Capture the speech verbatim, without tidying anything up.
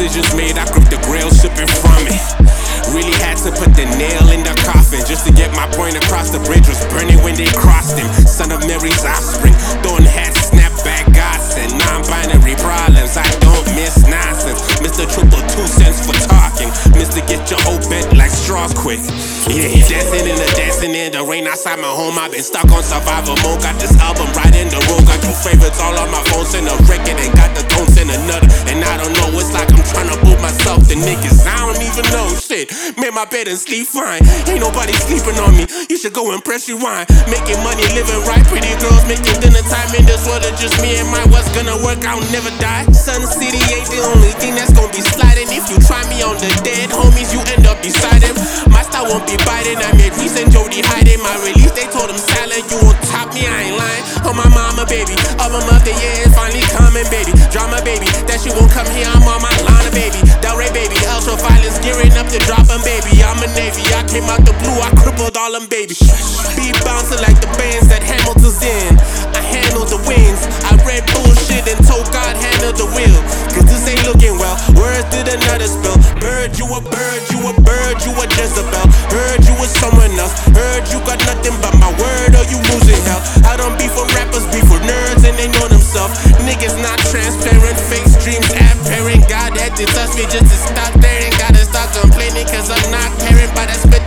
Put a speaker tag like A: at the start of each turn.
A: decisions made, I gripped the grail, sipping from it. Really had to put the nail in the coffin just to get my point across. The bridge was burning when they crossed him. Son of Mary's offspring, throwing hats, snapback gossip, non-binary problems. I don't miss nonsense. Mister Triple Two cents for talking. Mister Get your whole bent like straws quick. Yeah, dancing in the dancing in the rain outside my home. I've been stuck on survival mode. Got this album right in the road. Got two favorites all on my phone. Send a record and got the tones in another. And I don't know, it's like I'm trying to boot myself. The niggas, I don't even know shit. Made my bed and sleep fine. Ain't nobody sleeping on me. You should go and press rewind. Making money, living right. Pretty girls making dinner time in this world. It's just me and my what's gonna work. I'll never die. Sun City ain't the only thing that's gonna be sliding. If you try me on the dead homies, you end up beside him. My style won't be biting. I made Reese and Jody hiding. My release, they told him silent. You won't top me, I ain't lying. On my mama, baby. Album of the year is finally coming, baby. Drama, baby. That she won't come here, I'm on my line, baby. Delray, baby. Ultra violence, gearing up to drop 'em, baby. I'm a Navy. I came out the blue, I crippled all them, baby. Be bouncing like the bands that Hamilton's in. I handled the wins. I read bullshit and told God handle the wheel. Cause this ain't looking well. Words did another spell. Bird, you a bird, you a bird, you a Jezebel. Heard you was someone else. Heard you got nothing but my word or you losing hell. I don't beef for rappers, beef for nerds and they know themselves. Niggas not transparent, fake streams apparent. God had to touch me just to stop there and gotta stop complaining cause I'm not caring by that spit.